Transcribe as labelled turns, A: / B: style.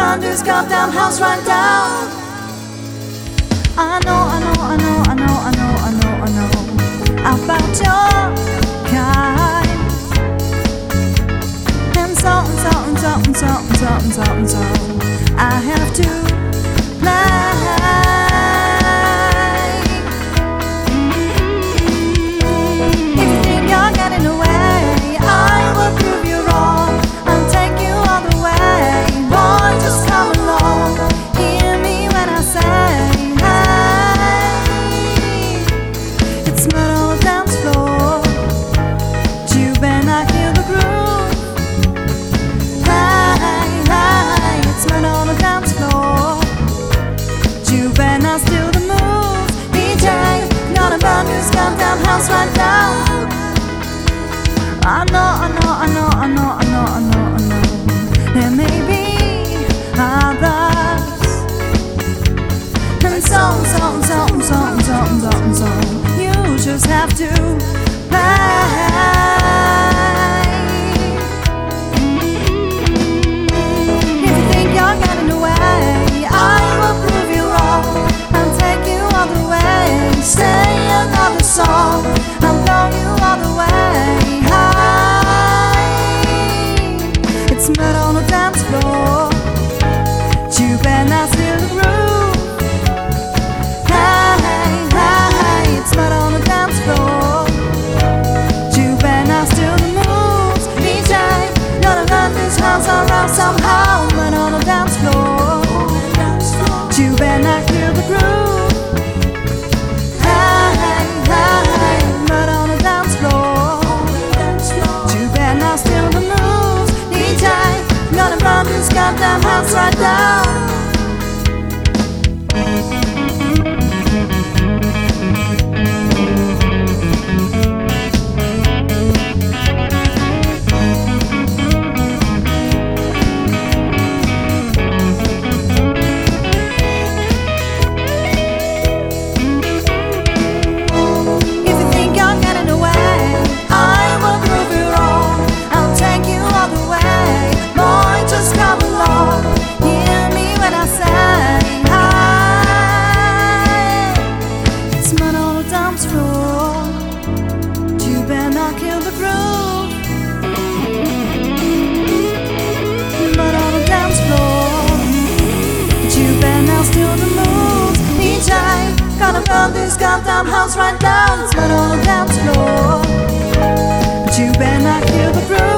A: burn this goddamn house right down. I know about your kind. And so I have to play. If you think you're getting away, I will prove you wrong. I'll take you all the way. Boy, just come along. Hear me when I say, hey, it's murder on the dance floor. You better not kill the groove. Hey, it's murder on the dance floor. You better not steal the moves. DJ, gonna burn this goddamn house right now. I know. There may be others, and so you just have to play. If you think you're getting away, I will prove you wrong. I'll take you all the way. Say another song, I'll blow you all the way. It's murder on the dance floor. You better not steal the groove. Hey, it's murder on the dance floor. You better not steal the moves. DJ, gonna run this house around somehow. Murder on the dance floor. You better not kill the groove. Hey, murder on the dance floor. You better not steal the moves. DJ, gonna run this goddamn house right down. If you think you're getting away, I will prove you wrong. I'll take you all the way. Boy, just come along. Hear me when I say, hey, it's murder on the dance floor. You better not kill the groove. Murder on the dance floor. You better not steal the moves. DJ, gonna burn this goddamn house right down. It's murder on the dance floor. But you better not kill the groove.